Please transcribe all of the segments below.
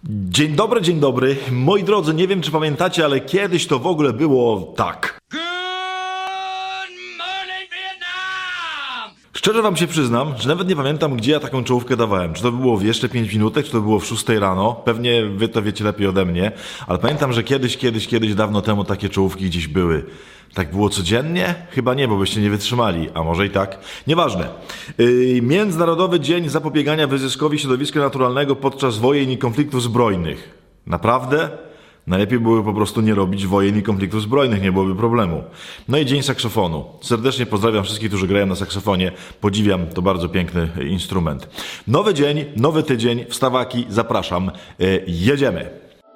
Dzień dobry. Moi drodzy, nie wiem czy pamiętacie, ale kiedyś to w ogóle było tak. Good morning, Vietnam! Szczerze wam się przyznam, że nawet nie pamiętam, gdzie ja taką czołówkę dawałem. Czy to było w jeszcze 5 minutek, czy to było w 6 rano. Pewnie wy to wiecie lepiej ode mnie. Ale pamiętam, że kiedyś, dawno temu takie czołówki gdzieś były. Tak było codziennie? Chyba nie, bo byście nie wytrzymali. A może i tak? Nieważne. Międzynarodowy Dzień Zapobiegania Wyzyskowi Środowiska Naturalnego podczas wojen i konfliktów zbrojnych. Naprawdę? Najlepiej byłoby po prostu nie robić wojen i konfliktów zbrojnych, nie byłoby problemu. No i Dzień Saksofonu. Serdecznie pozdrawiam wszystkich, którzy grają na saksofonie. Podziwiam, to bardzo piękny instrument. Nowy dzień, nowy tydzień, wstawaki, zapraszam. Jedziemy.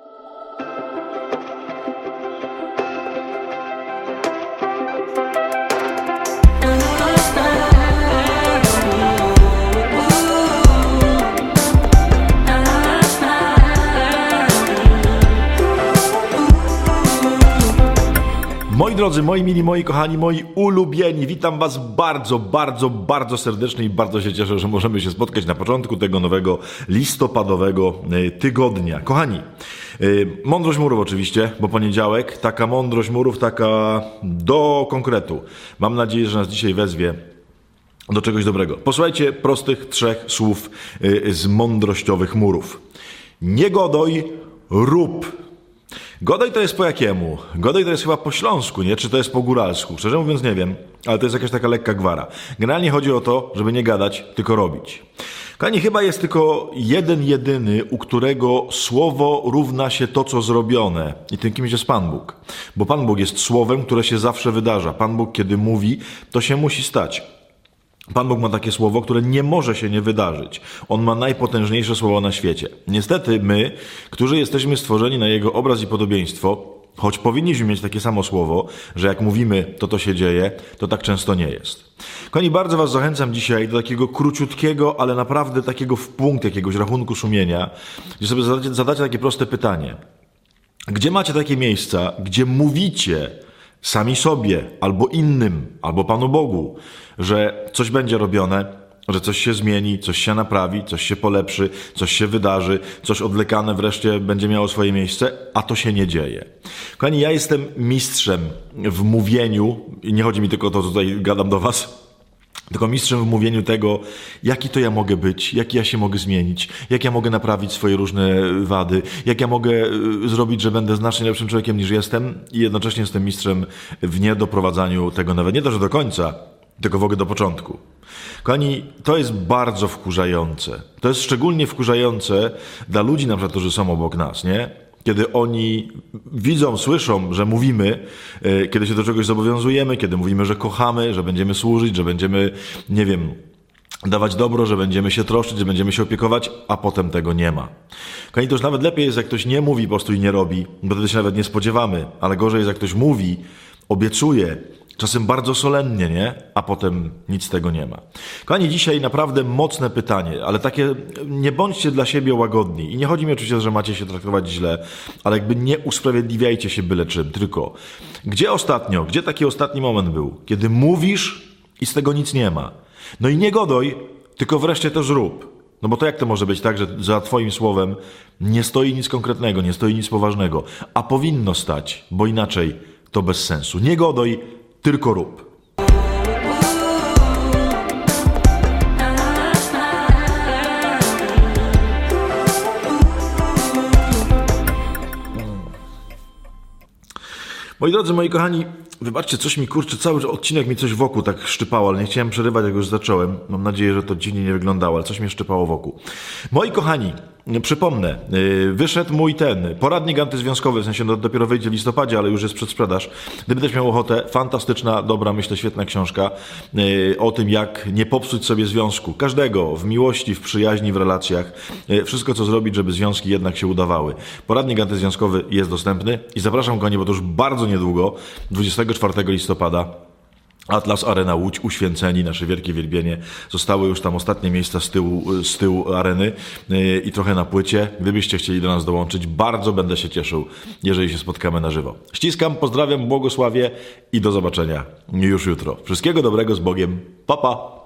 Moi drodzy, moi mili, moi kochani, moi ulubieni, witam was bardzo serdecznie i bardzo się cieszę, że możemy się spotkać na początku tego nowego listopadowego tygodnia. Kochani, mądrość murów oczywiście, bo poniedziałek, taka mądrość murów, taka do konkretu. Mam nadzieję, że nas dzisiaj wezwie do czegoś dobrego. Posłuchajcie prostych 3 słów z mądrościowych murów. Nie godoj, rób. Godoj to jest po jakiemu? Godoj to jest chyba po śląsku, nie? Czy to jest po góralsku? Szczerze mówiąc nie wiem, ale to jest jakaś taka lekka gwara. Generalnie chodzi o to, żeby nie gadać, tylko robić. Kochani, chyba jest tylko jeden jedyny, u którego słowo równa się to, co zrobione. I tym kimś jest Pan Bóg. Bo Pan Bóg jest słowem, które się zawsze wydarza. Pan Bóg, kiedy mówi, to się musi stać. Pan Bóg ma takie słowo, które nie może się nie wydarzyć. On ma najpotężniejsze słowo na świecie. Niestety my, którzy jesteśmy stworzeni na Jego obraz i podobieństwo, choć powinniśmy mieć takie samo słowo, że jak mówimy, to się dzieje, to tak często nie jest. Kochani, bardzo was zachęcam dzisiaj do takiego króciutkiego, ale naprawdę takiego w punkt jakiegoś rachunku sumienia, gdzie sobie zadacie takie proste pytanie. Gdzie macie takie miejsca, gdzie mówicie sami sobie, albo innym, albo Panu Bogu, że coś będzie robione, że coś się zmieni, coś się naprawi, coś się polepszy, coś się wydarzy, coś odwlekane wreszcie będzie miało swoje miejsce, a to się nie dzieje. Kochani, ja jestem mistrzem w mówieniu, i nie chodzi mi tylko o to, co tutaj gadam do was, tylko mistrzem w mówieniu tego, jaki to ja mogę być, jaki ja się mogę zmienić, jak ja mogę naprawić swoje różne wady, jak ja mogę zrobić, że będę znacznie lepszym człowiekiem niż jestem i jednocześnie jestem mistrzem w niedoprowadzaniu tego nawet nie to, że do końca, tylko w ogóle do początku. Kochani, to jest bardzo wkurzające. To jest szczególnie wkurzające dla ludzi, na przykład, którzy są obok nas, nie? Kiedy oni widzą, słyszą, że mówimy, kiedy się do czegoś zobowiązujemy, kiedy mówimy, że kochamy, że będziemy służyć, że będziemy, nie wiem, dawać dobro, że będziemy się troszczyć, że będziemy się opiekować, a potem tego nie ma. Kochani, to już nawet lepiej jest, jak ktoś nie mówi po prostu i nie robi, bo wtedy się nawet nie spodziewamy, ale gorzej jest, jak ktoś mówi, obiecuje, czasem bardzo solennie, nie? A potem nic z tego nie ma. Kochani, dzisiaj naprawdę mocne pytanie, ale takie, nie bądźcie dla siebie łagodni. I nie chodzi mi oczywiście, że macie się traktować źle, ale jakby nie usprawiedliwiajcie się byle czym, tylko gdzie taki ostatni moment był? Kiedy mówisz i z tego nic nie ma. No i nie godoj, tylko wreszcie też rób. No bo to jak to może być tak, że za twoim słowem nie stoi nic konkretnego, nie stoi nic poważnego, a powinno stać, bo inaczej to bez sensu. Nie godoj, tylko rób. Moi drodzy, moi kochani, wybaczcie, coś mi kurczę, cały odcinek mi coś wokół tak szczypało, ale nie chciałem przerywać, jak już zacząłem. Mam nadzieję, że to dziwnie nie wyglądało, ale coś mnie szczypało wokół. Moi kochani, przypomnę, wyszedł mój poradnik antyzwiązkowy, w sensie dopiero wyjdzie w listopadzie, ale już jest przedsprzedaż. Gdyby też miał ochotę, fantastyczna, dobra, myślę, świetna książka o tym, jak nie popsuć sobie związku. Każdego, w miłości, w przyjaźni, w relacjach. Wszystko, co zrobić, żeby związki jednak się udawały. Poradnik antyzwiązkowy jest dostępny i zapraszam go, bo to już bardzo niedługo, 24 listopada. Atlas Arena Łódź, Uświęceni, nasze wielkie wielbienie. Zostały już tam ostatnie miejsca z tyłu areny i trochę na płycie. Gdybyście chcieli do nas dołączyć, bardzo będę się cieszył, jeżeli się spotkamy na żywo. Ściskam, pozdrawiam, błogosławię i do zobaczenia już jutro. Wszystkiego dobrego, z Bogiem. Pa, pa!